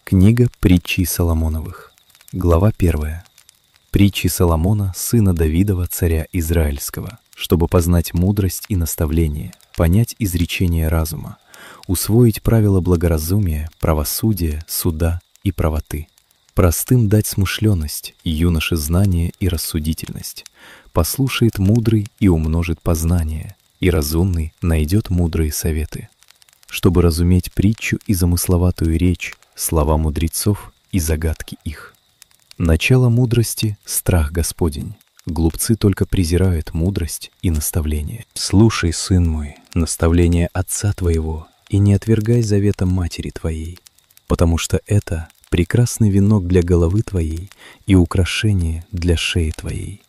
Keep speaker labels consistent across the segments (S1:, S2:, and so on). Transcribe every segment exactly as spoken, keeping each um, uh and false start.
S1: Книга притчей Соломоновых. Глава первая. Притчи Соломона, сына Давидова, царя Израильского, чтобы познать мудрость и наставление, понять изречение разума, усвоить правила благоразумия, правосудия, суда и правоты. Простым дать смышленность, юноше знание и рассудительность. Послушает мудрый и умножит познание, и разумный найдет мудрые советы. Чтобы разуметь притчу и замысловатую речь, слова мудрецов и загадки их. Начало мудрости — страх Господень. Глупцы только презирают мудрость и наставление. Слушай, сын мой, наставление отца твоего, и не отвергай завета матери твоей, потому что это прекрасный венок для головы твоей и украшение для шеи твоей.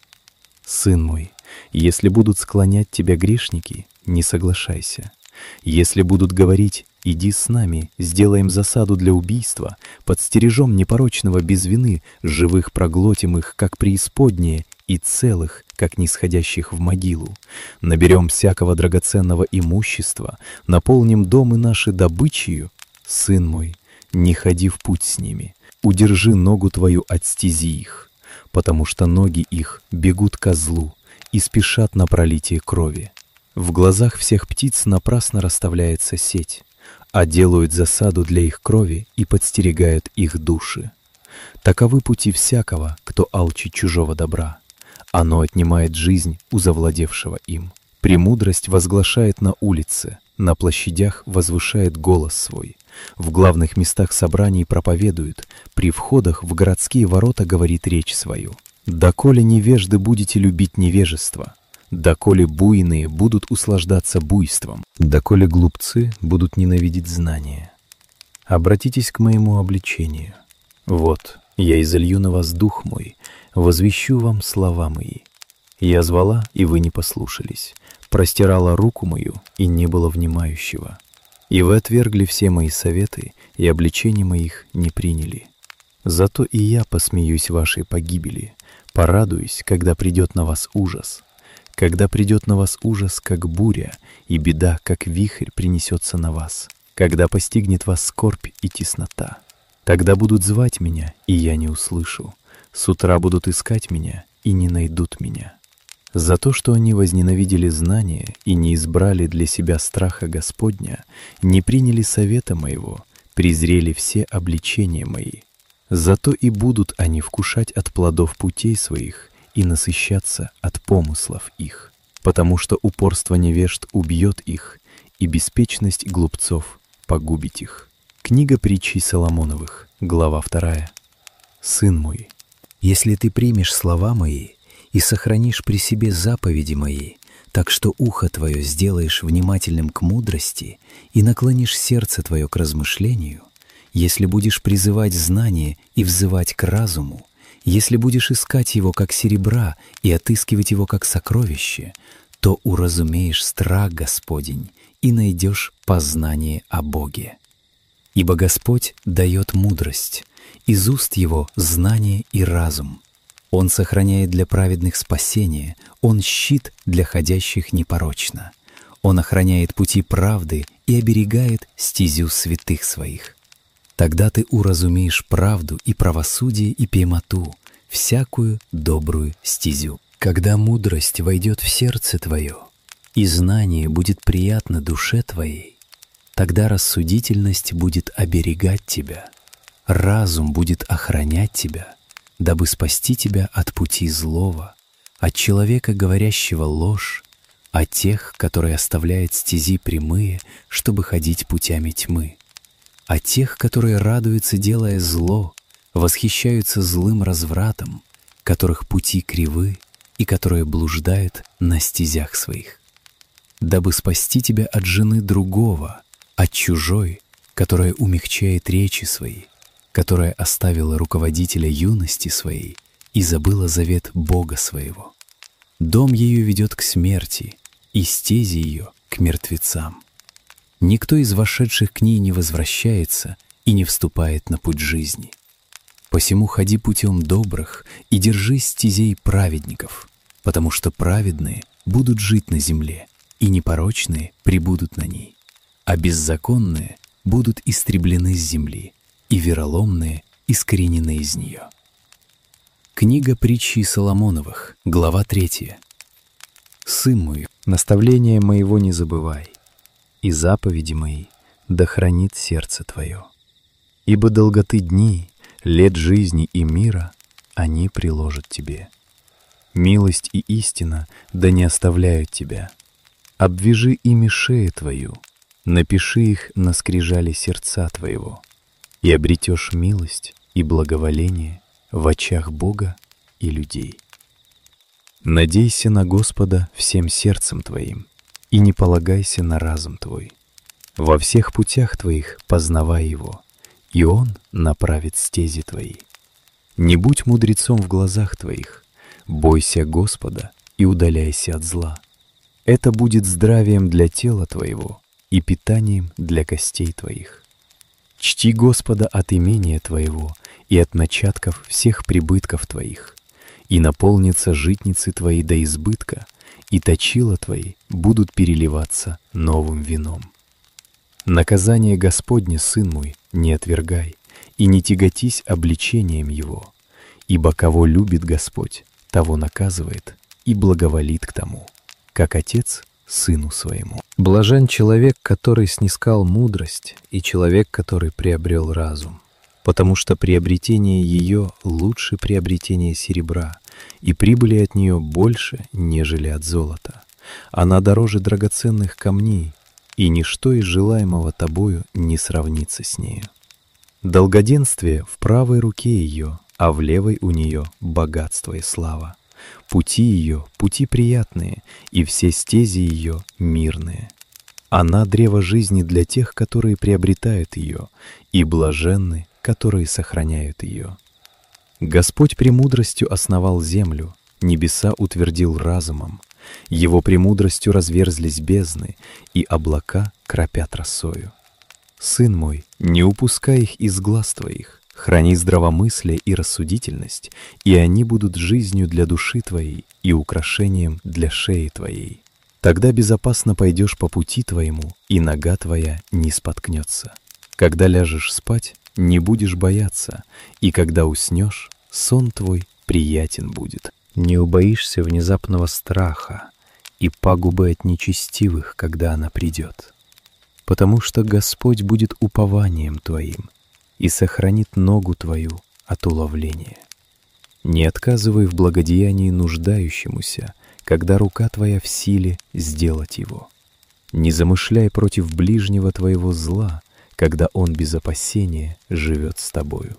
S1: Сын мой, если будут склонять тебя грешники, не соглашайся. Если будут говорить: «Иди с нами, сделаем засаду для убийства, подстережем непорочного без вины, живых проглотим их, как преисподнее, и целых, как нисходящих в могилу. Наберем всякого драгоценного имущества, наполним домы наши добычею». Сын мой, не ходи в путь с ними, удержи ногу твою от стези их, потому что ноги их бегут ко злу и спешат на пролитие крови. В глазах всех птиц напрасно расставляется сеть, а делают засаду для их крови и подстерегают их души. Таковы пути всякого, кто алчит чужого добра. Оно отнимает жизнь у завладевшего им. Премудрость возглашает на улице, на площадях возвышает голос свой, в главных местах собраний проповедует, при входах в городские ворота говорит речь свою. «Доколе невежды будете любить невежество, доколе буйные будут услаждаться буйством, доколе глупцы будут ненавидеть знания. Обратитесь к моему обличению. Вот, я изолью на вас дух мой, возвещу вам слова мои. Я звала, и вы не послушались, простирала руку мою, и не было внимающего. И вы отвергли все мои советы, и обличений моих не приняли. Зато и я посмеюсь вашей погибели, порадуюсь, когда придет на вас ужас. Когда придет на вас ужас, как буря, и беда, как вихрь, принесется на вас, когда постигнет вас скорбь и теснота, тогда будут звать меня, и я не услышу, с утра будут искать меня, и не найдут меня. За то, что они возненавидели знание и не избрали для себя страха Господня, не приняли совета моего, презрели все обличения мои, зато и будут они вкушать от плодов путей своих, и насыщаться от помыслов их, потому что упорство невежд убьет их, и беспечность глупцов погубит их. Книга притчей Соломоновых, глава вторая. Сын мой,
S2: если ты примешь слова мои и сохранишь при себе заповеди мои, так что ухо твое сделаешь внимательным к мудрости и наклонишь сердце твое к размышлению, если будешь призывать знание и взывать к разуму, если будешь искать его как серебра и отыскивать его как сокровище, то уразумеешь страх Господень и найдешь познание о Боге. Ибо Господь дает мудрость, из уст Его знание и разум. Он сохраняет для праведных спасение, Он щит для ходящих непорочно. Он охраняет пути правды и оберегает стезю святых Своих. Тогда ты уразумеешь правду и правосудие и пеймоту, всякую добрую стезю. Когда мудрость войдет в сердце твое, и знание будет приятно душе твоей, тогда рассудительность будет оберегать тебя, разум будет охранять тебя, дабы спасти тебя от пути злого, от человека, говорящего ложь, от тех, которые оставляют стези прямые, чтобы ходить путями тьмы, а тех, которые радуются, делая зло, восхищаются злым развратом, которых пути кривы и которые блуждают на стезях своих. Дабы спасти тебя от жены другого, от чужой, которая умягчает речи свои, которая оставила руководителя юности своей и забыла завет Бога своего. Дом ее ведет к смерти, и стези ее к мертвецам. Никто из вошедших к ней не возвращается и не вступает на путь жизни. Посему ходи путем добрых и держись стезей праведников, потому что праведные будут жить на земле, и непорочные пребудут на ней, а беззаконные будут истреблены с земли. и вероломные искоренены из нее. Книга притчи Соломоновых, глава третья. «Сын мой, наставления моего не забывай, и заповеди мои да хранит сердце твое. Ибо долготы дни, лет жизни и мира они приложат тебе. Милость и истина да не оставляют тебя. Обвяжи ими шею твою, напиши их на скрижали сердца твоего, и обретешь милость и благоволение в очах Бога и людей. Надейся на Господа всем сердцем твоим, и не полагайся на разум твой. Во всех путях твоих познавай Его, и Он направит стези твои. Не будь мудрецом в глазах твоих, бойся Господа и удаляйся от зла. Это будет здравием для тела твоего и питанием для костей твоих. Чти Господа от имения твоего и от начатков всех прибытков твоих, и наполнятся житницы твои до избытка, и точила твои будут переливаться новым вином. Наказание Господне, сын мой, не отвергай, и не тяготись обличением его, ибо кого любит Господь, того наказывает и благоволит к тому, как отец сыну своему. Блажен человек, который снискал мудрость, и человек, который приобрел разум, потому что приобретение ее лучше приобретения серебра, и прибыли от нее больше, нежели от золота. Она дороже драгоценных камней, и ничто из желаемого тобою не сравнится с нею. Долгоденствие в правой руке ее, а в левой у нее богатство и слава. Пути ее — пути приятные, и все стези ее — мирные. Она — древо жизни для тех, которые приобретают ее, и блаженны, которые сохраняют ее. Господь премудростью основал землю, небеса утвердил разумом. Его премудростью разверзлись бездны, и облака кропят росою. Сын мой, не упускай их из глаз твоих, храни здравомыслие и рассудительность, и они будут жизнью для души твоей и украшением для шеи твоей. Тогда безопасно пойдешь по пути твоему, и нога твоя не споткнется. Когда ляжешь спать, не будешь бояться, и когда уснешь, сон твой приятен будет. Не убоишься внезапного страха и пагубы от нечестивых, когда она придет. Потому что Господь будет упованием твоим и сохранит ногу твою от уловления. Не отказывай в благодеянии нуждающемуся, когда рука твоя в силе сделать его. Не замышляй против ближнего твоего зла, когда он без опасения живет с тобою.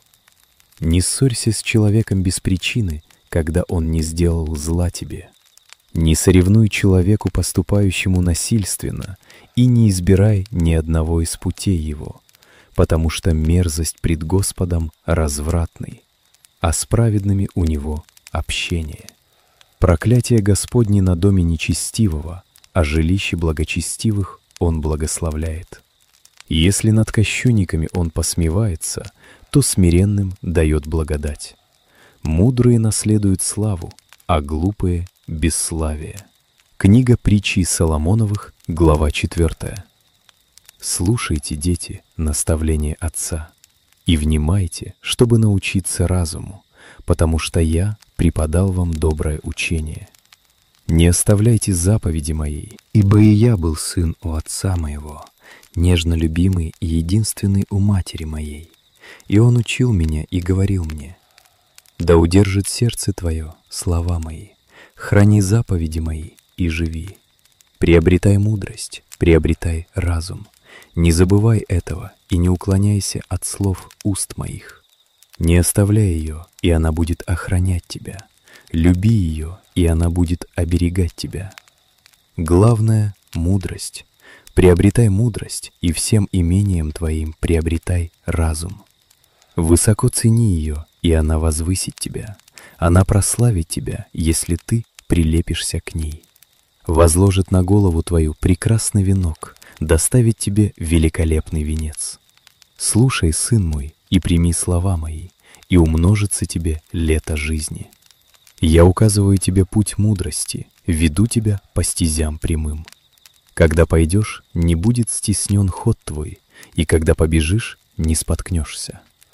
S2: Не ссорься с человеком без причины, когда он не сделал зла тебе. Не соревнуй человеку, поступающему насильственно, и не избирай ни одного из путей его, потому что мерзость пред Господом развратный, а с праведными у него общение. Проклятие Господне на доме нечестивого, а жилище благочестивых он благословляет. Если над кощунниками он посмевается, то смиренным дает благодать. Мудрые наследуют славу, а глупые — бесславие. Книга притчи Соломоновых, глава четвертая. Слушайте, дети, наставление отца, и внимайте, чтобы научиться разуму, потому что я преподал вам доброе учение. Не оставляйте заповеди моей, ибо и я был сын у отца моего, нежно любимый и единственный у матери моей. И он учил меня и говорил мне: да удержит сердце твое слова мои, храни заповеди мои и живи. Приобретай мудрость, приобретай разум. Не забывай этого и не уклоняйся от слов уст моих. Не оставляй ее, и она будет охранять тебя. Люби ее, и она будет оберегать тебя. Главное — мудрость. Приобретай мудрость, и всем имением твоим приобретай разум. Высоко цени ее, и она возвысит тебя. Она прославит тебя, если ты прилепишься к ней. Возложит на голову твою прекрасный венок, доставит тебе великолепный венец. Слушай, сын мой, и прими слова мои, и умножится тебе лето жизни. Я указываю тебе путь мудрости, веду тебя по стезям прямым. Когда пойдешь, не будет стеснен ход твой, и когда побежишь, не споткнешься.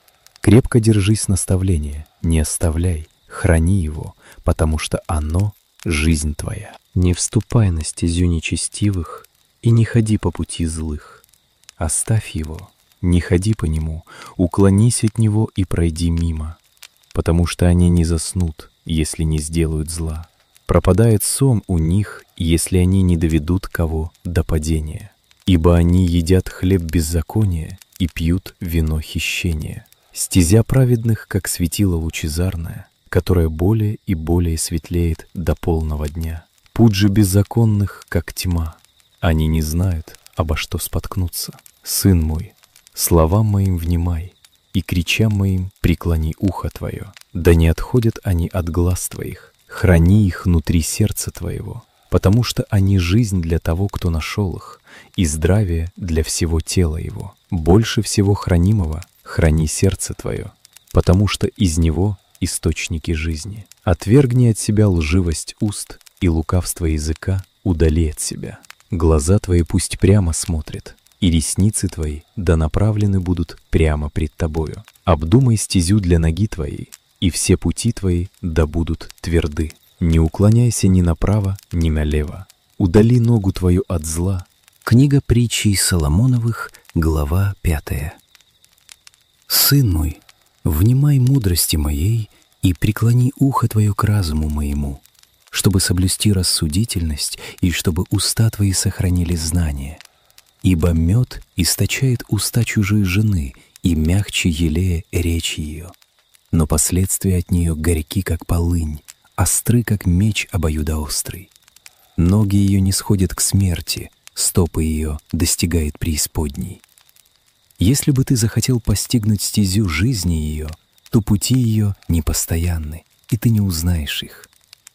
S1: Крепко держись наставления, не оставляй, храни его, потому что оно — жизнь твоя.
S3: Не вступай на стезю нечестивых и не ходи по пути злых. Оставь его, не ходи по нему, уклонись от него и пройди мимо, потому что они не заснут, если не сделают зла. Пропадает сон у них, если они не доведут кого до падения. Ибо они едят хлеб беззакония и пьют вино хищения. Стезя праведных, как светило лучезарное, которое более и более светлеет до полного дня. Путь же беззаконных, как тьма. Они не знают, обо что споткнуться. Сын мой, словам моим внимай, и кричам моим преклони ухо твое. Да не отходят они от глаз твоих, храни их внутри сердца твоего, потому что они жизнь для того, кто нашел их, и здравие для всего тела его. Больше всего хранимого храни сердце твое, потому что из него источники жизни. Отвергни от себя лживость уст, и лукавство языка удали от себя. Глаза твои пусть прямо смотрят, и ресницы твои да направлены будут прямо пред тобою. Обдумай стезю для ноги твоей, и все пути твои да будут тверды. Не уклоняйся ни направо, ни налево. Удали ногу твою от зла.
S2: Книга притчей Соломоновых, глава пятая. Сын мой, внимай мудрости моей и преклони ухо твое к разуму моему, чтобы соблюсти рассудительность и чтобы уста твои сохранили знание. Ибо мед источает уста чужой жены, и мягче елея речь ее. Но последствия от нее горьки, как полынь, остры, как меч обоюдоострый. Ноги ее не сходят к смерти, стопы ее достигает преисподней. Если бы ты захотел постигнуть стезю жизни ее, то пути ее непостоянны, и ты не узнаешь их.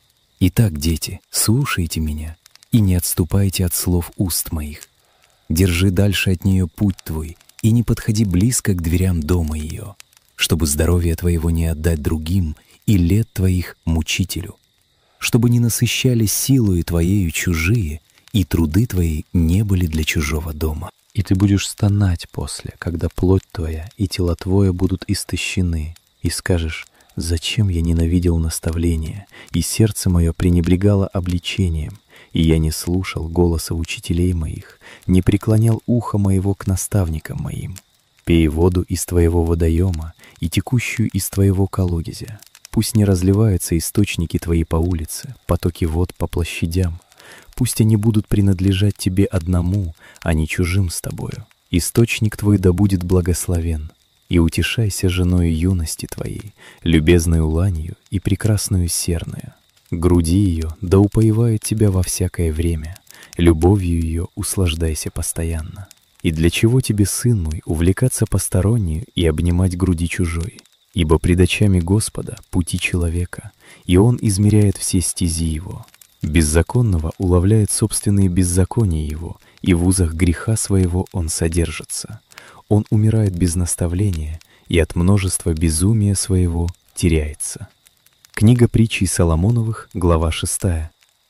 S2: Итак, дети, слушайте меня и не отступайте от слов уст моих. Держи дальше от нее путь твой и не подходи близко к дверям дома ее, чтобы здоровье твоего не отдать другим и лет твоих мучителю, чтобы не насыщали силою твоею чужие, и труды твои не были для чужого дома.
S3: И ты будешь стонать после, когда плоть твоя и тело твое будут истощены, и скажешь: «Зачем я ненавидел наставления, и сердце мое пренебрегало обличением, и я не слушал голоса учителей моих, не преклонял ухо моего к наставникам моим? Пей воду из твоего водоема и текущую из твоего колодезя. Пусть не разливаются источники твои по улице, потоки вод по площадям. Пусть они будут принадлежать тебе одному, а не чужим с тобою. Источник твой да будет благословен. И утешайся женою юности твоей, любезною ланью и прекрасную серную. Груди ее да упоевает тебя во всякое время, любовью ее услаждайся постоянно. И для чего тебе, сын мой, увлекаться постороннюю и обнимать груди чужой? Ибо пред очами Господа пути человека, и Он измеряет все стези его. Беззаконного уловляет собственные беззакония его, и в узах греха своего он содержится. Он умирает без наставления, и от множества безумия своего теряется. Книга притчей Соломоновых, глава шестая.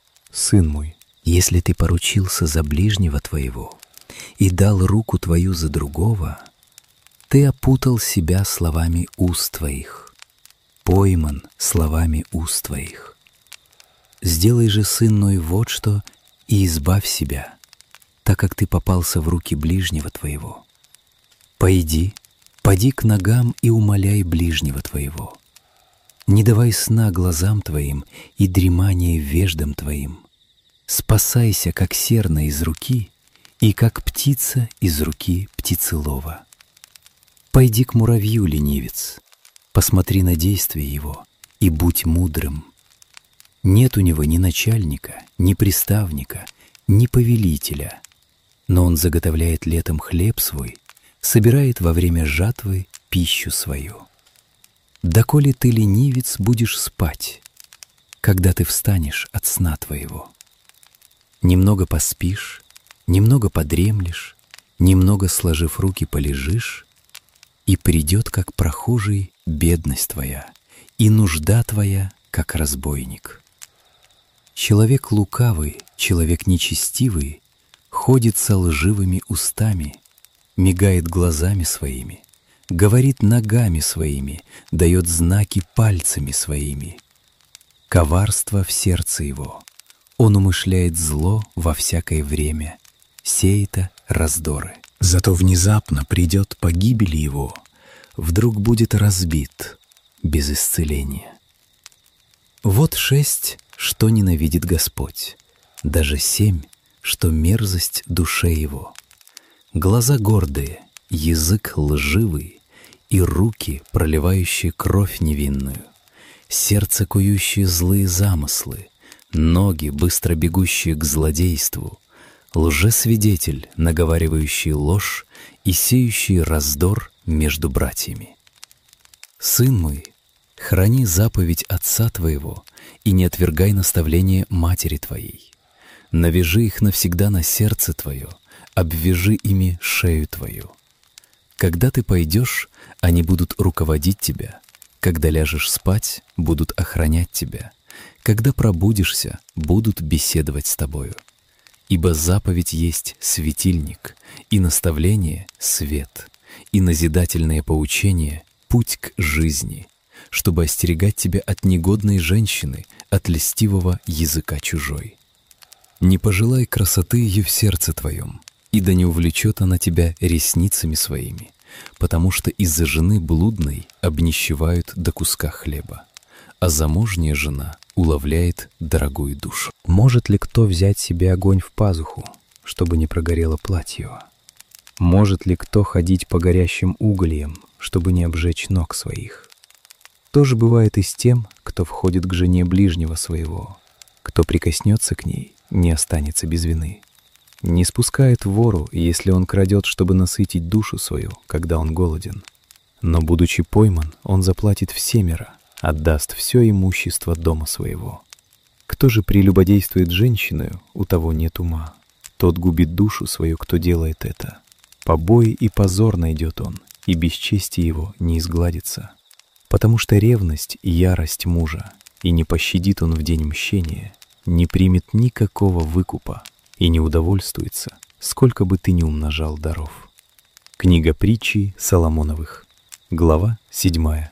S3: Сын мой,
S2: если ты поручился за ближнего твоего и дал руку твою за другого, ты опутал себя словами уст твоих, пойман словами уст твоих. Сделай же, сын мой, вот что, и избавь себя, так как ты попался в руки ближнего твоего. Пойди, поди к ногам и умоляй ближнего твоего. Не давай сна глазам твоим и дремания веждам твоим. Спасайся, как серна из руки, и как птица из руки птицелова. Пойди к муравью, ленивец, посмотри на действие его и будь мудрым. Нет у него ни начальника, ни приставника, ни повелителя, но он заготовляет летом хлеб свой, собирает во время жатвы пищу свою. Доколе ты, ленивец, будешь спать, когда ты встанешь от сна твоего? Немного поспишь, немного подремлешь, немного сложив руки полежишь, и придет, как прохожий, бедность твоя, и нужда твоя, как разбойник. Человек лукавый, человек нечестивый ходит со лживыми устами, мигает глазами своими, говорит ногами своими, дает знаки пальцами своими. Коварство в сердце его, он умышляет зло во всякое время, сеет раздоры. Зато внезапно придет погибель его, вдруг будет разбит без исцеления. Вот шесть, что ненавидит Господь, даже семь, что мерзость душе его. Глаза гордые, язык лживый и руки, проливающие кровь невинную, сердце, кующее злые замыслы, ноги, быстро бегущие к злодейству, лжесвидетель, наговаривающий ложь и сеющий раздор между братьями. Сын мой, храни заповедь отца твоего и не отвергай наставление матери твоей. Навяжи их навсегда на сердце твое, обвяжи ими шею твою. Когда ты пойдешь, они будут руководить тебя. Когда ляжешь спать, будут охранять тебя. Когда пробудишься, будут беседовать с тобою. Ибо заповедь есть светильник, и наставление — свет, и назидательное поучение — путь к жизни, чтобы остерегать тебя от негодной женщины, от льстивого языка чужой. Не пожелай красоты ее в сердце твоем, и да не увлечет она тебя ресницами своими, потому что из-за жены блудной обнищевают до куска хлеба, а замужняя жена уловляет дорогую душу.
S1: Может ли кто взять себе огонь в пазуху, чтобы не прогорело платье его? Может ли кто ходить по горящим угольям, чтобы не обжечь ног своих? То же бывает и с тем, кто входит к жене ближнего своего. Кто прикоснется к ней, не останется без вины. Не спускает вору, если он крадет, чтобы насытить душу свою, когда он голоден. Но, будучи пойман, он заплатит всемеро, отдаст все имущество дома своего. Кто же прелюбодействует женщиною, у того нет ума. Тот губит душу свою, кто делает это. Побои и позор найдет он, и бесчестие его не изгладится. Потому что ревность и ярость мужа, и не пощадит он в день мщения, не примет никакого выкупа и не удовольствуется, сколько бы ты ни умножал даров. Книга притчи Соломоновых, глава седьмая.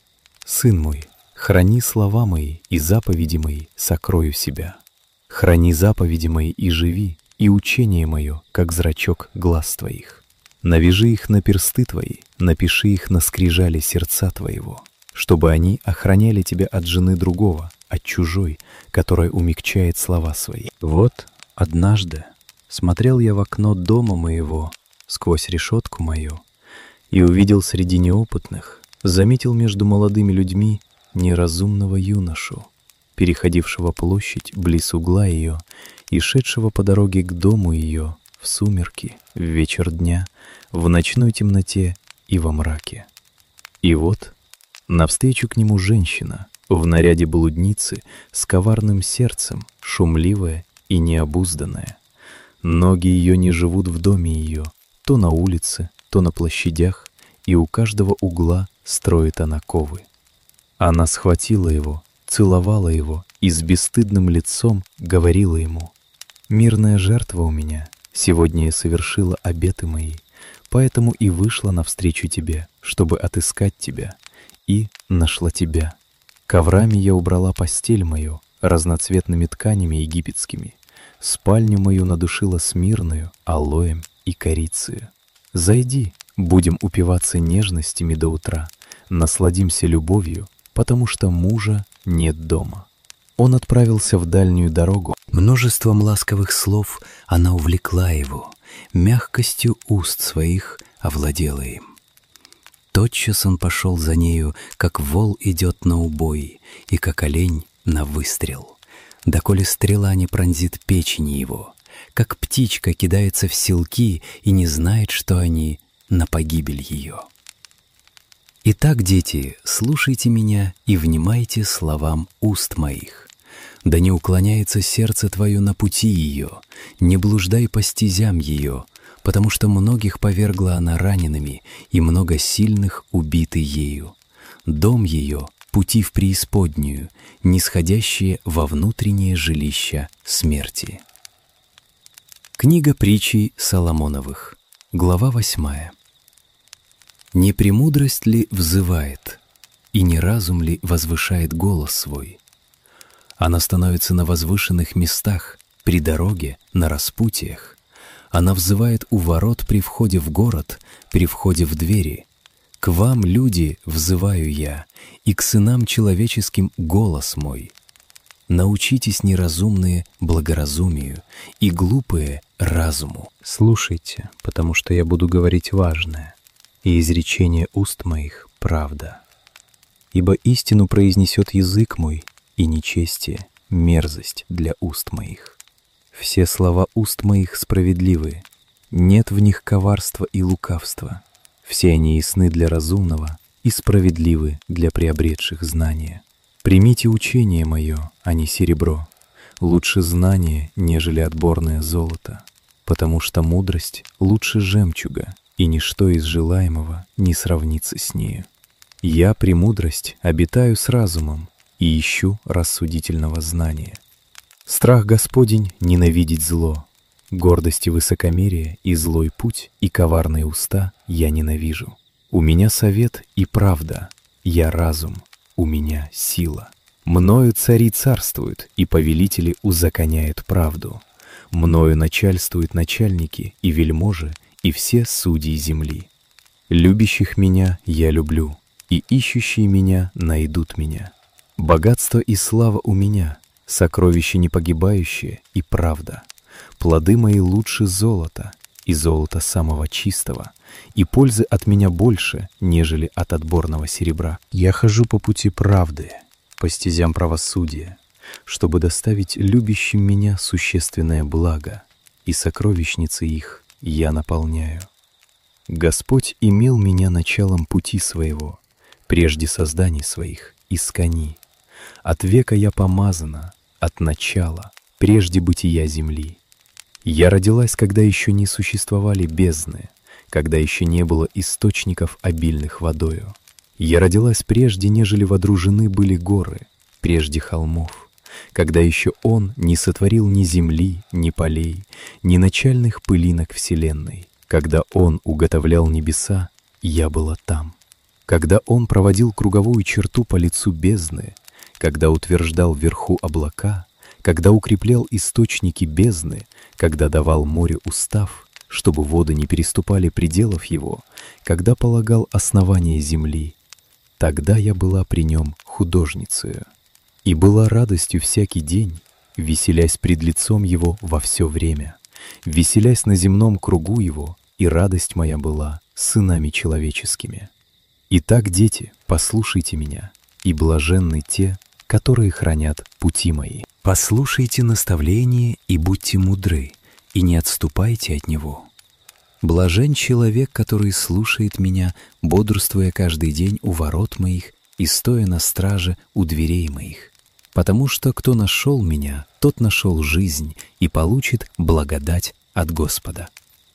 S1: Сын мой, храни слова мои и заповеди мои сокрою себя. Храни заповеди мои и живи, и учение мое, как зрачок глаз твоих. Навяжи их на персты твои, напиши их на скрижале сердца твоего, чтобы они охраняли тебя от жены другого, от чужой, которая умягчает слова свои. Вот однажды смотрел я в окно дома моего, сквозь решетку мою, и увидел среди неопытных, заметил между молодыми людьми неразумного юношу, переходившего площадь близ угла ее и шедшего по дороге к дому ее в сумерки, в вечер дня, в ночной темноте и во мраке. И вот навстречу к нему женщина в наряде блудницы с коварным сердцем, шумливая и необузданная. Ноги ее не живут в доме ее, то на улице, то на площадях, и у каждого угла строит она ковы. Она схватила его, целовала его и с бесстыдным лицом говорила ему: «Мирная жертва у меня, сегодня я совершила обеты мои, поэтому и вышла навстречу тебе, чтобы отыскать тебя, и нашла тебя. Коврами я убрала постель мою, разноцветными тканями египетскими, спальню мою надушила смирною, алоем и корицею. Зайди, будем упиваться нежностями до утра, насладимся любовью, потому что мужа нет дома». Он отправился в дальнюю дорогу.
S2: Множеством ласковых слов она увлекла его, мягкостью уст своих овладела им. Тотчас он пошел за нею, как вол идет на убой, и как олень на выстрел. Доколе стрела не пронзит печени его, как птичка кидается в селки и не знает, что они на погибель ее. Итак, дети, слушайте меня и внимайте словам уст моих. Да не уклоняется сердце твое на пути ее, не блуждай по стезям ее, потому что многих повергла она ранеными, и много сильных убиты ею. Дом ее — пути в преисподнюю, нисходящие во внутреннее жилище смерти. Книга притчей Соломоновых, глава восьмая. Не премудрость ли взывает, и не разум ли возвышает голос свой? Она становится на возвышенных местах, при дороге, на распутиях. Она взывает у ворот при входе в город, при входе в двери. К вам, люди, взываю я, и к сынам человеческим голос мой. Научитесь, неразумные, благоразумию, и глупые — разуму.
S3: Слушайте, потому что я буду говорить важное, и изречение уст моих — правда. Ибо истину произнесет язык мой, и нечестие — мерзость для уст моих. Все слова уст моих справедливы, нет в них коварства и лукавства. Все они ясны для разумного и справедливы для приобретших знания. Примите учение мое, а не серебро, лучше знание, нежели отборное золото, потому что мудрость лучше жемчуга, и ничто из желаемого не сравнится с нею. Я, премудрость, обитаю с разумом и ищу рассудительного знания. Страх Господень — ненавидеть зло, гордость и высокомерие, и злой путь, и коварные уста я ненавижу. У меня совет и правда, я разум, у меня сила. Мною цари царствуют, и повелители узаконяют правду. Мною начальствуют начальники и вельможи, и все судьи земли. Любящих меня я люблю, и ищущие меня найдут меня. Богатство и слава у меня, сокровища непогибающие и правда. Плоды мои лучше золота, и золота самого чистого, и пользы от меня больше, нежели от отборного серебра. Я хожу по пути правды, по стезям правосудия, чтобы доставить любящим меня существенное благо, и сокровищницы их я наполняю. Господь имел меня началом пути своего, прежде созданий своих, искони. От века я помазана, от начала, прежде бытия земли. Я родилась, когда еще не существовали бездны, когда еще не было источников, обильных водою. Я родилась прежде, нежели водружены были горы, прежде холмов, когда еще Он не сотворил ни земли, ни полей, ни начальных пылинок вселенной. Когда Он уготовлял небеса, я была там. Когда Он проводил круговую черту по лицу бездны, когда утверждал вверху облака, когда укреплял источники бездны, когда давал море устав, чтобы воды не переступали пределов его, когда полагал основание земли, тогда я была при нем художницею, и была радостью всякий день, веселясь пред лицом его во все время, веселясь на земном кругу его, и радость моя была сынами человеческими. Итак, дети, послушайте меня, и блаженны те, которые хранят пути мои.
S2: Послушайте наставление и будьте мудры, и не отступайте от него. Блажен человек, который слушает меня, бодрствуя каждый день у ворот моих и стоя на страже у дверей моих. Потому что кто нашел меня, тот нашел жизнь и получит благодать от Господа.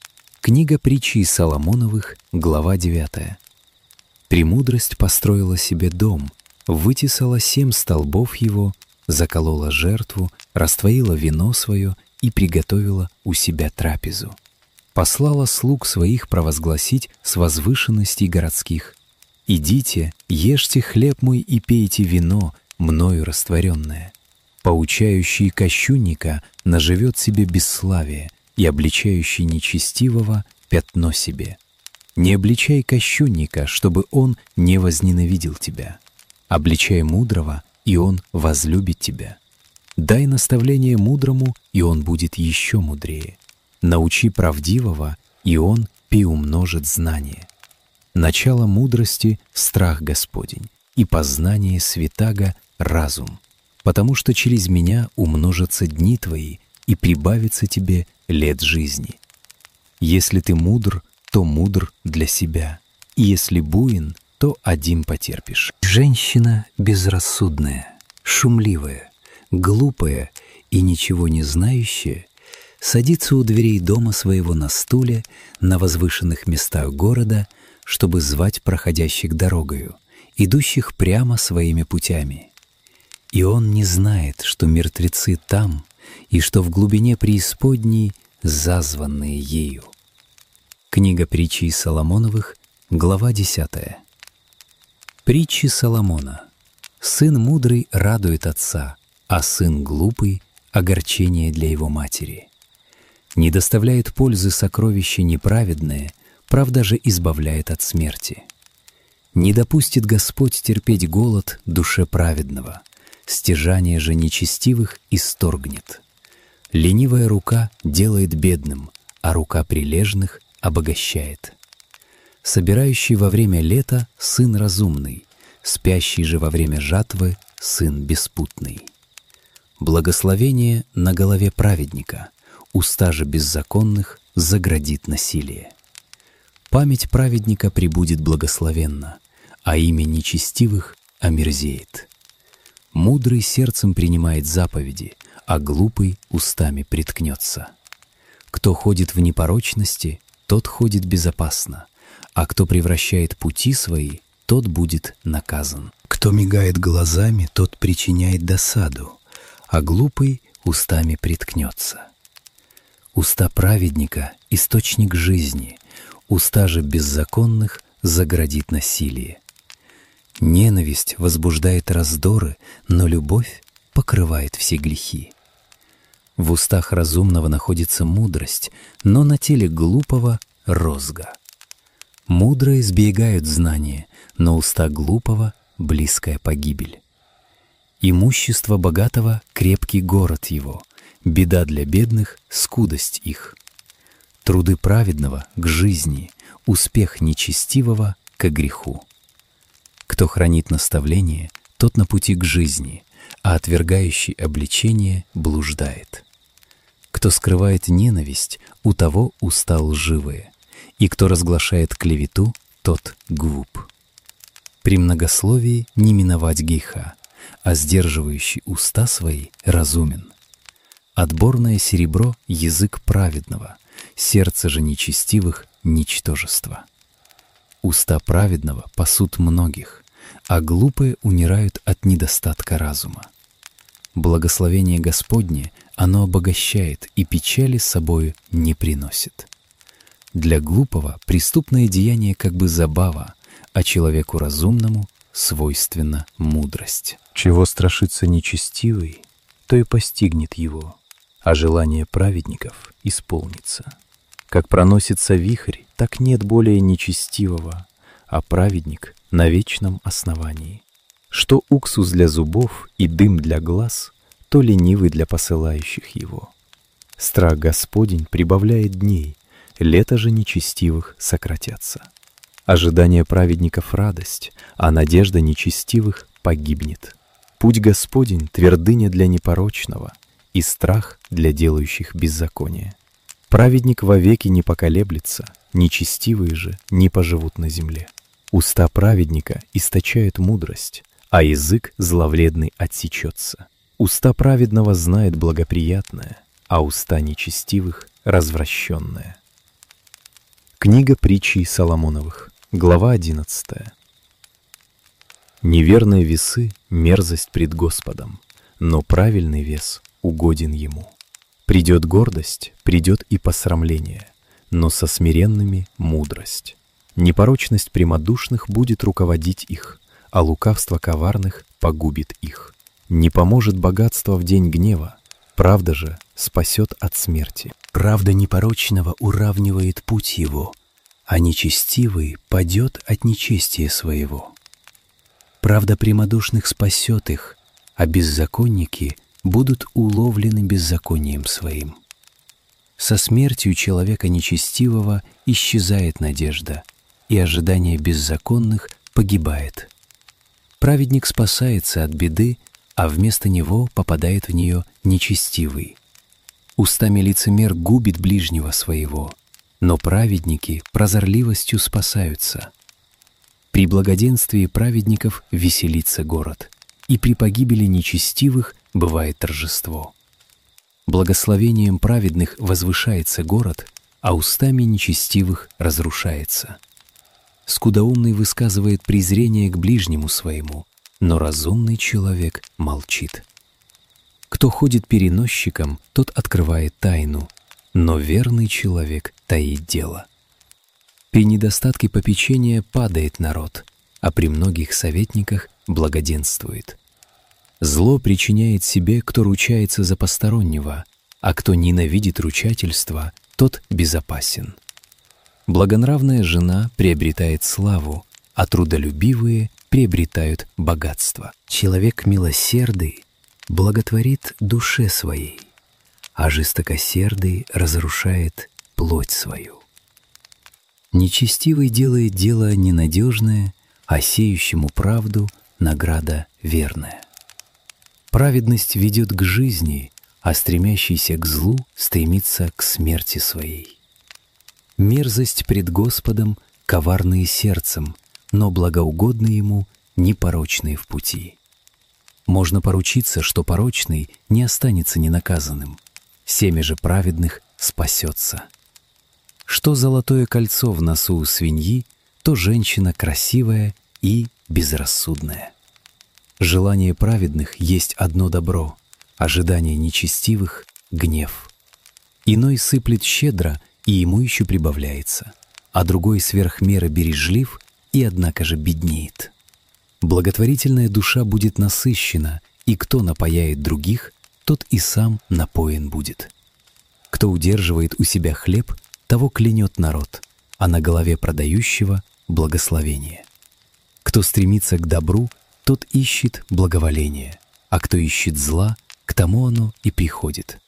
S2: Книга притчи Соломоновых, глава девятая. Премудрость построила себе дом, вытесала семь столбов его, заколола жертву, растворила вино свое и приготовила у себя трапезу. Послала слуг своих провозгласить с возвышенностей городских: «Идите, ешьте хлеб мой и пейте вино, мною растворенное». Поучающий кощунника наживет себе бесславие, и обличающий нечестивого пятно себе. Не обличай кощунника, чтобы он не возненавидел тебя. Обличай мудрого, и он возлюбит тебя. Дай наставление мудрому, и он будет еще мудрее. Научи правдивого, и он приумножит знание. Начало мудрости — страх Господень, и познание святаго — разум. Потому что через меня умножатся дни твои, и прибавится тебе лет жизни. Если ты мудр, то мудр для себя, и если буин, то один потерпишь. Женщина безрассудная, шумливая, глупая и ничего не знающая садится у дверей дома своего на стуле на возвышенных местах города, чтобы звать проходящих дорогою, идущих прямо своими путями. И он не знает, что мертвецы там, и что в глубине преисподней зазванные ею. Книга притчи Соломоновых, Глава десятая. Притчи Соломона. Сын мудрый радует отца, а сын глупый — огорчение для его матери. Не доставляет пользы сокровища неправедное, правда же избавляет от смерти. Не допустит Господь терпеть голод душе праведного, стяжание же нечестивых исторгнет. Ленивая рука делает бедным, а рука прилежных обогащает. Собирающий во время лета — сын разумный, спящий же во время жатвы — сын беспутный. Благословение на голове праведника, уста же беззаконных заградит насилие. Память праведника пребудет благословенна, а имя нечестивых омерзеет. Мудрый сердцем принимает заповеди, а глупый устами приткнется. Кто ходит в непорочности, тот ходит безопасно, а кто превращает пути свои, тот будет наказан. Кто мигает глазами, тот причиняет досаду, а глупый устами приткнется. Уста праведника — источник жизни, уста же беззаконных заградит насилие. Ненависть возбуждает раздоры, но любовь покрывает все грехи. В устах разумного находится мудрость, но на теле глупого — розга. Мудрые сберегают знания, но уста глупого — близкая погибель. Имущество богатого — крепкий город его, беда для бедных — скудость их. Труды праведного — к жизни, успех нечестивого — к греху. Кто хранит наставление, тот на пути к жизни, а отвергающий обличение блуждает. Кто скрывает ненависть, у того уста лживые, и кто разглашает клевету, тот глуп. При многословии не миновать греха, а сдерживающий уста свои разумен. Отборное серебро — язык праведного, сердце же нечестивых — ничтожество. Уста праведного пасут многих, а глупые умирают от недостатка разума. Благословение Господне оно обогащает и печали с собою не приносит. Для глупого преступное деяние как бы забава, а человеку разумному свойственна мудрость.
S3: Чего страшится нечестивый, то и постигнет его, а желание праведников исполнится. Как проносится вихрь, так нет более нечестивого, а праведник на вечном основании. Что уксус для зубов и дым для глаз, то ленивый для посылающих его. Страх Господень прибавляет дней, лето же нечестивых сократятся. Ожидание праведников — радость, а надежда нечестивых погибнет. Путь Господень — твердыня для непорочного, и страх для делающих беззаконие. Праведник вовеки не поколеблется, нечестивые же не поживут на земле. Уста праведника источают мудрость, а язык зловредный отсечется. Уста праведного знает благоприятное, а уста нечестивых — развращенное. Книга притчей Соломоновых, глава одиннадцатая. Неверные весы — мерзость пред Господом, но правильный вес угоден Ему. Придет гордость, придет и посрамление, но со смиренными — мудрость. Непорочность прямодушных будет руководить их, а лукавство коварных погубит их. Не поможет богатство в день гнева, правда же спасет от смерти.
S2: Правда непорочного уравнивает путь его, а нечестивый падет от нечестия своего. Правда прямодушных спасет их, а беззаконники будут уловлены беззаконием своим. Со смертью человека нечестивого исчезает надежда, и ожидание беззаконных погибает. Праведник спасается от беды, а вместо него попадает в нее нечестивый. Устами лицемер губит ближнего своего, но праведники прозорливостью спасаются. При благоденствии праведников веселится город, и при погибели нечестивых бывает торжество. Благословением праведных возвышается город, а устами нечестивых разрушается. Скудоумный высказывает презрение к ближнему своему, но разумный человек молчит. Кто ходит переносчиком, тот открывает тайну, но верный человек таит дело. При недостатке попечения падает народ, а при многих советниках благоденствует. Зло причиняет себе, кто ручается за постороннего, а кто ненавидит ручательство, тот безопасен. Благонравная жена приобретает славу, а трудолюбивые приобретают богатство. Человек милосердый благотворит душе своей, а жестокосердый разрушает плоть свою. Нечестивый делает дело ненадежное, а сеющему правду награда верная. Праведность ведет к жизни, а стремящийся к злу стремится к смерти своей. Мерзость пред Господом коварные сердцем, но благоугодны Ему непорочные в пути. Можно поручиться, что порочный не останется ненаказанным, семя же праведных спасется. Что золотое кольцо в носу у свиньи, то женщина красивая и безрассудная. Желание праведных есть одно добро, ожидание нечестивых — гнев. Иной сыплет щедро, и ему еще прибавляется, а другой сверх меры бережлив и, однако же, беднеет. Благотворительная душа будет насыщена, и кто напояет других, тот и сам напоен будет. Кто удерживает у себя хлеб, того клянет народ, а на голове продающего — благословение. Кто стремится к добру, тот ищет благоволение, а кто ищет зла, к тому оно и приходит.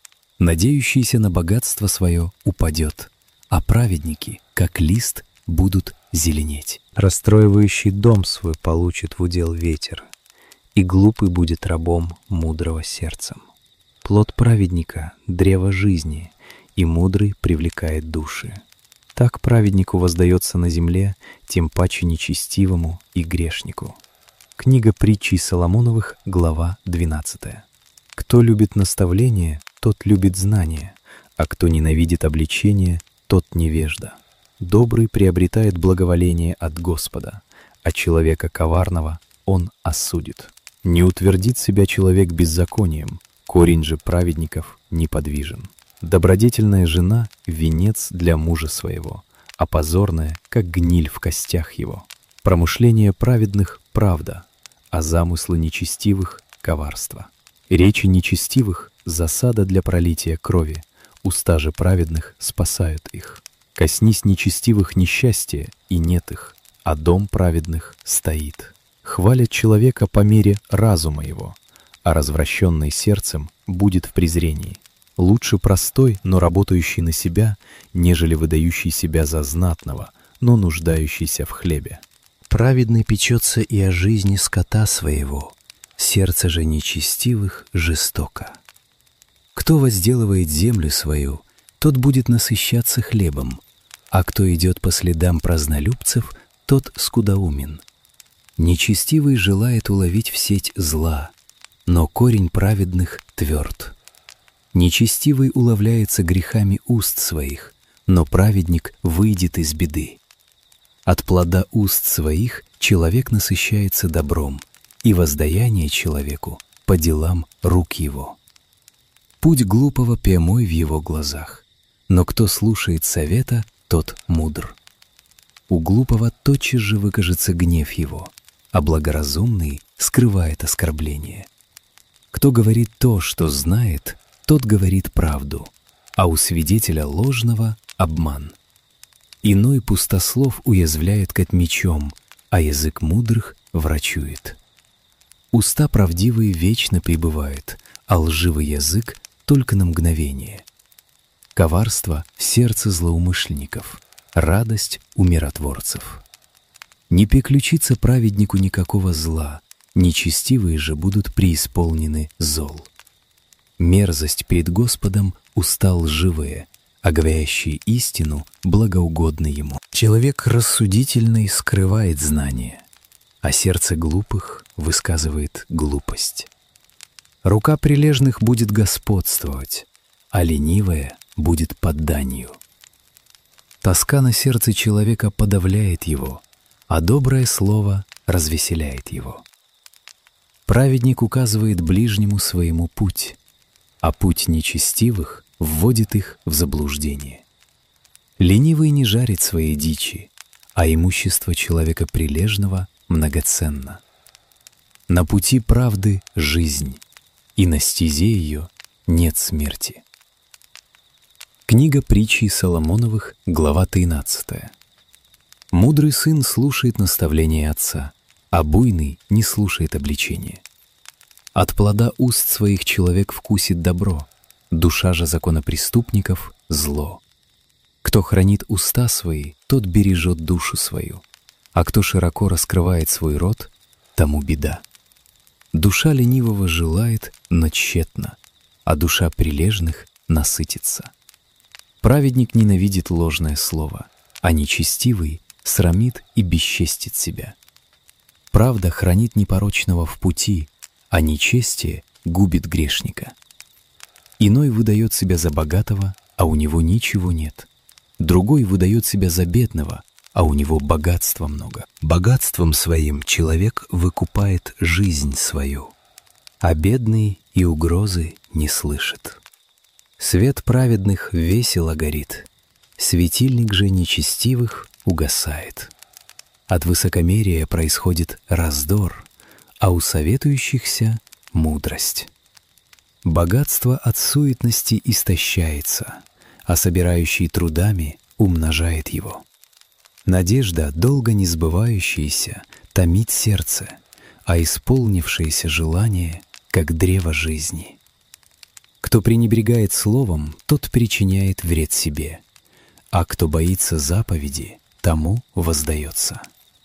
S2: Надеющийся на богатство свое упадет, а праведники, как лист, будут зеленеть.
S3: Расстроивающий дом свой получит в удел ветер, и глупый будет рабом мудрого сердцем. Плод праведника — древо жизни, и мудрый привлекает души. Так праведнику воздается на земле, тем паче нечестивому и грешнику. Книга притчей Соломоновых, глава двенадцатая. Кто любит наставление, тот любит знание, а кто ненавидит обличение, тот невежда. Добрый приобретает благоволение от Господа, а человека коварного он осудит. Не утвердит себя человек беззаконием, корень же праведников неподвижен. Добродетельная жена — венец для мужа своего, а позорная, как гниль в костях его. Промышление праведных — правда, а замыслы нечестивых — коварство. Речи нечестивых — засада для пролития крови, уста же праведных спасают их. Коснись нечестивых несчастья, и нет их, а дом праведных стоит. Хвалят человека по мере разума его, а развращенный сердцем будет в презрении. Лучше простой, но работающий на себя, нежели выдающий себя за знатного, но нуждающийся в хлебе.
S2: Праведный печется и о жизни скота своего, сердце же нечестивых жестоко. Кто возделывает землю свою, тот будет насыщаться хлебом, а кто идет по следам празднолюбцев, тот скудоумен. Нечестивый желает уловить в сеть зла, но корень праведных тверд. Нечестивый уловляется грехами уст своих, но праведник выйдет из беды. От плода уст своих человек насыщается добром, и воздаяние человеку по делам рук его. Путь глупого прямой в его глазах, но кто слушает совета, тот мудр. У глупого тотчас же выкажется гнев его, а благоразумный скрывает оскорбление. Кто говорит то, что знает, тот говорит правду, а у свидетеля ложного — обман. Иной пустослов уязвляет как мечом, а язык мудрых врачует. Уста правдивые вечно пребывают, а лживый язык только на мгновение. Коварство в сердце злоумышленников, радость у миротворцев. Не приключится праведнику никакого зла, нечестивые же будут преисполнены зол. Мерзость перед Господом уста лживые, а говорящие истину благоугодны Ему. Человек рассудительный скрывает знание, а сердце глупых высказывает глупость. Рука прилежных будет господствовать, а ленивая будет подданью. Тоска на сердце человека подавляет его, а доброе слово развеселяет его. Праведник указывает ближнему своему путь, а путь нечестивых вводит их в заблуждение. Ленивый не жарит своей дичи, а имущество человека прилежного многоценно. На пути правды жизнь, и на стезе ее нет смерти. Книга притчей Соломоновых, глава тринадцатая. Мудрый сын слушает наставления отца, а буйный не слушает обличения. От плода уст своих человек вкусит добро, душа же законопреступников — зло. Кто хранит уста свои, тот бережет душу свою, а кто широко раскрывает свой рот, тому беда. Душа ленивого желает, но тщетно, а душа прилежных насытится. Праведник ненавидит ложное слово, а нечестивый срамит и бесчестит себя. Правда хранит непорочного в пути, а нечестие губит грешника. Иной выдает себя за богатого, а у него ничего нет. Другой выдает себя за бедного, а у него богатства много. Богатством своим человек выкупает жизнь свою, а бедный и угрозы не слышит. Свет праведных весело горит, светильник же нечестивых угасает. От высокомерия происходит раздор, а у советующихся — мудрость. Богатство от суетности истощается, а собирающий трудами умножает его. Надежда, долго не сбывающаяся, томит сердце, а исполнившееся желание, как древо жизни. Кто пренебрегает словом, тот причиняет вред себе, а кто боится заповеди, тому воздается.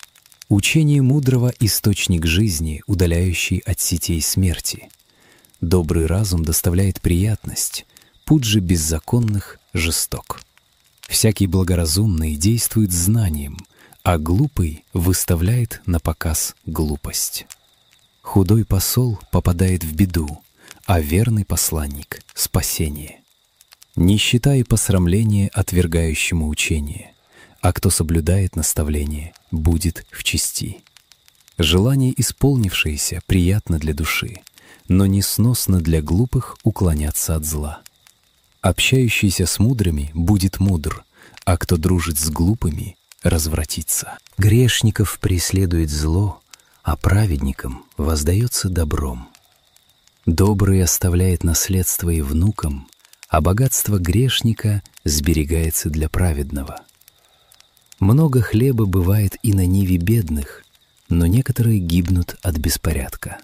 S2: Учение мудрого — источник жизни, удаляющий от сетей смерти. Добрый разум доставляет приятность, путь же беззаконных жесток. Всякий благоразумный действует знанием, а глупый выставляет на показ глупость. Худой посол попадает в беду, а верный посланник — спасение. Нищета и посрамление отвергающему учение, а кто соблюдает наставление, будет в чести. Желание исполнившееся приятно для души, но несносно для глупых уклоняться от зла. Общающийся с мудрыми будет мудр, а кто дружит с глупыми развратится. Грешников преследует зло, а праведникам воздается добром. Добрый оставляет наследство и внукам, а богатство грешника сберегается для праведного. Много хлеба бывает и на ниве бедных, но некоторые гибнут от беспорядка.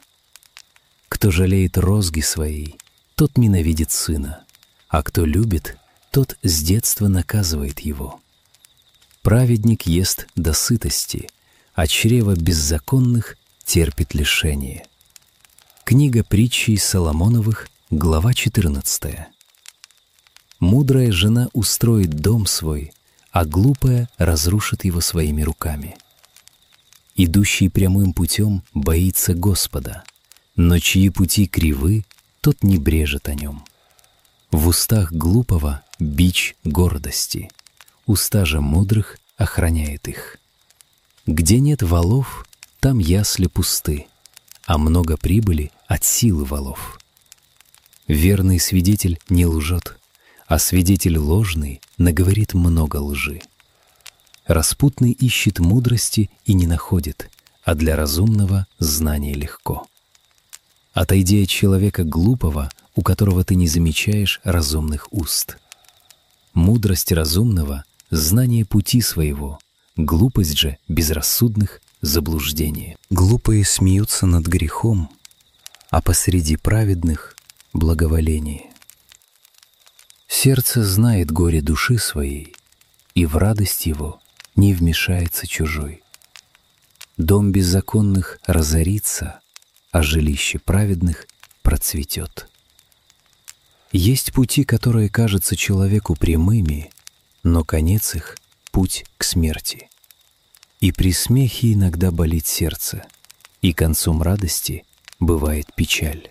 S2: Кто жалеет розги своей, тот ненавидит сына, а кто любит, тот с детства наказывает его. Праведник ест до сытости, а чрево беззаконных терпит лишение. Книга притчей Соломоновых, глава четырнадцатая. Мудрая жена устроит дом свой, а глупая разрушит его своими руками. Идущий прямым путем боится Господа, но чьи пути кривы, тот не брежет о нем. В устах глупого бич гордости, уста же мудрых охраняет их. Где нет валов, там ясли пусты, а много прибыли от силы валов. Верный свидетель не лжет, а свидетель ложный наговорит много лжи. Распутный ищет мудрости и не находит, а для разумного знание легко. Отойди от человека глупого, у которого ты не замечаешь разумных уст. Мудрость разумного — знание пути своего, глупость же безрассудных — заблуждение. Глупые смеются над грехом, а посреди праведных — благоволение. Сердце знает горе души своей, и в радость его не вмешается чужой. Дом беззаконных разорится, а жилище праведных процветет. Есть пути, которые кажутся человеку прямыми, но конец их — путь к смерти. И при смехе иногда болит сердце, и концом радости бывает печаль.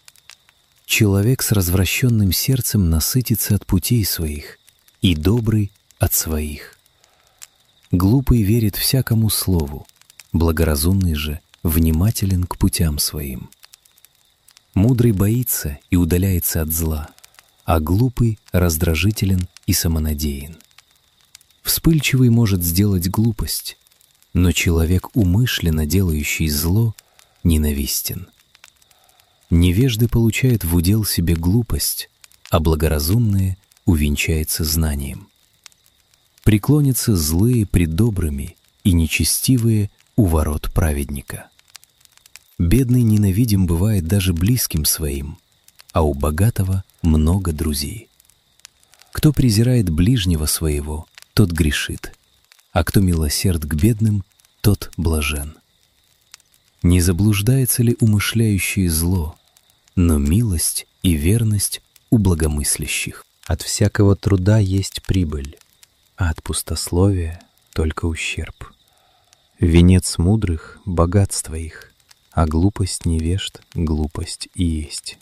S2: Человек с развращенным сердцем насытится от путей своих, и добрый — от своих. Глупый верит всякому слову, благоразумный же внимателен к путям своим. Мудрый боится и удаляется от зла, а глупый раздражителен и самонадеян. Вспыльчивый может сделать глупость, но человек, умышленно делающий зло, ненавистен. Невежды получают в удел себе глупость, а благоразумные увенчаются знанием. Преклонятся злые пред добрыми и нечестивые у ворот праведника. Бедный ненавидим бывает даже близким своим, а у богатого много друзей. Кто презирает ближнего своего, тот грешит, а кто милосерд к бедным, тот блажен. Не заблуждается ли умышляющее зло, но милость и верность у благомыслящих.
S3: От всякого труда есть прибыль, а от пустословия только ущерб. Венец мудрых — богатство их, а глупость невежд — глупость и есть.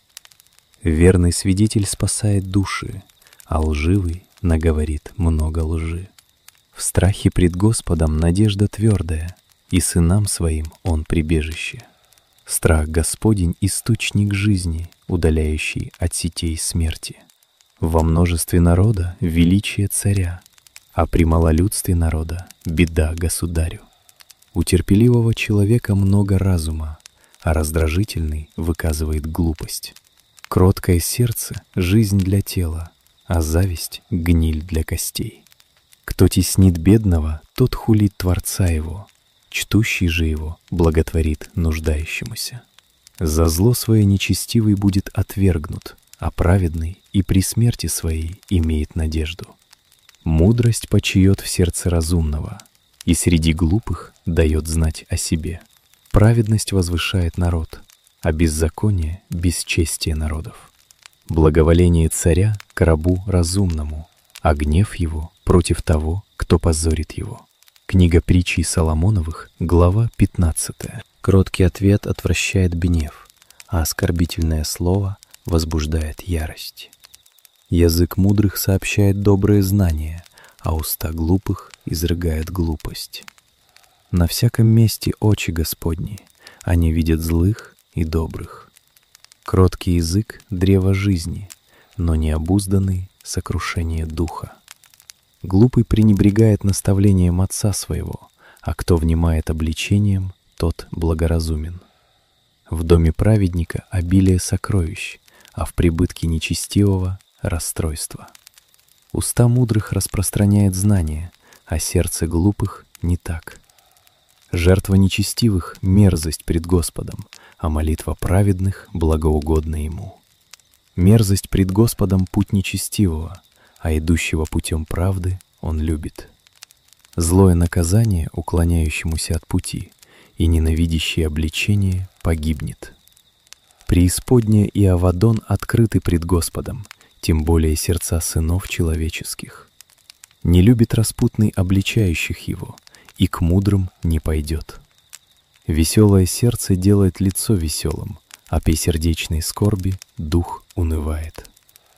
S3: Верный свидетель спасает души, а лживый наговорит много лжи. В страхе пред Господом надежда твердая, и сынам своим он прибежище. Страх Господень — источник жизни, удаляющий от сетей смерти. Во множестве народа — величие царя, а при малолюдстве народа — беда государю. У терпеливого человека много разума, а раздражительный выказывает глупость. Кроткое сердце — жизнь для тела, а зависть — гниль для костей. Кто теснит бедного, тот хулит Творца его, чтущий же его благотворит нуждающемуся. За зло свое нечестивый будет отвергнут, а праведный и при смерти своей имеет надежду. Мудрость почиет в сердце разумного, и среди глупых дает знать о себе. Праведность возвышает народ, а беззаконие — бесчестие народов. Благоволение царя к рабу разумному, а гнев его против того, кто позорит его. Книга притчей Соломоновых, глава пятнадцатая. Кроткий ответ отвращает гнев, а оскорбительное слово возбуждает ярость. Язык мудрых сообщает добрые знания, а уста глупых изрыгает глупость. На всяком месте очи Господни, они видят злых и добрых. Кроткий язык — древо жизни, но необузданный — сокрушение духа. Глупый пренебрегает наставлением отца своего, а кто внимает обличением, тот благоразумен. В доме праведника обилие сокровищ, а в прибытке нечестивого — расстройство. Уста мудрых распространяет знание, а сердце глупых не так. Жертва нечестивых — мерзость пред Господом, а молитва праведных благоугодна Ему. Мерзость пред Господом — путь нечестивого, а идущего путем правды Он любит. Злое наказание уклоняющемуся от пути, и ненавидящее обличение погибнет. Преисподняя и Авадон открыты пред Господом, тем более сердца сынов человеческих. Не любит распутный обличающих его, и к мудрым не пойдет. Веселое сердце делает лицо веселым, а при сердечной скорби дух унывает.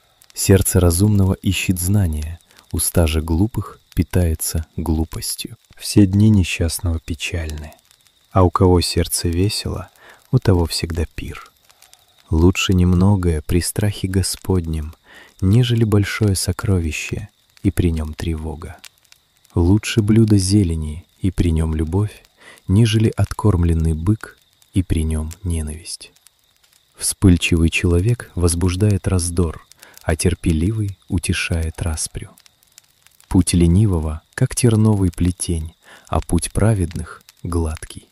S3: Сердце разумного ищет знания, уста же глупых питается глупостью. Все дни несчастного печальны, а у кого сердце весело, у того всегда пир. Лучше немногое при страхе Господнем, нежели большое сокровище, и при нем тревога. Лучше блюдо зелени, и при нем любовь, нежели откормленный бык, и при нем ненависть. Вспыльчивый человек возбуждает раздор, а терпеливый утешает распрю. Путь ленивого, как терновый плетень, а путь праведных — гладкий.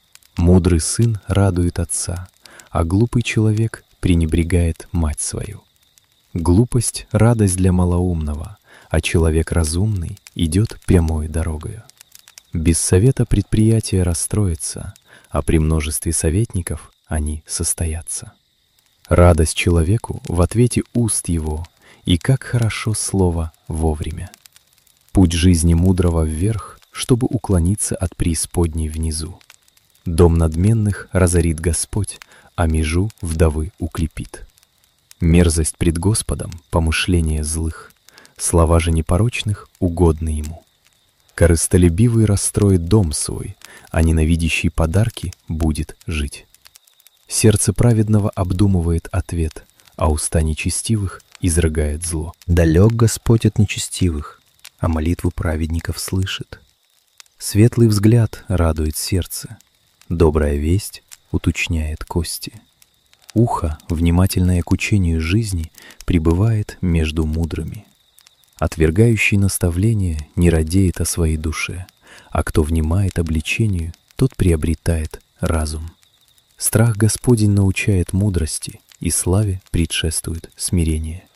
S3: Мудрый сын радует отца, а глупый человек пренебрегает мать свою. Глупость — радость для малоумного, а человек разумный идет прямой дорогою. Без совета предприятие расстроится, а при множестве советников они состоятся. Радость человеку в ответе уст его, и как хорошо слово вовремя. Путь жизни мудрого вверх, чтобы уклониться от преисподней внизу. Дом надменных разорит Господь, а межу вдовы укрепит. Мерзость пред Господом — помышления злых, слова же непорочных угодны Ему. Корыстолюбивый расстроит дом свой, а ненавидящий подарки будет жить. Сердце праведного обдумывает ответ, а уста нечестивых изрыгает зло.
S2: Далек Господь от нечестивых, а молитву праведников слышит. Светлый взгляд радует сердце, добрая весть уточняет кости. Ухо, внимательное к учению жизни, пребывает между мудрыми. Отвергающий наставление не радеет о своей душе, а кто внимает обличению, тот приобретает разум. Страх Господень научает мудрости, и славе предшествует смирение.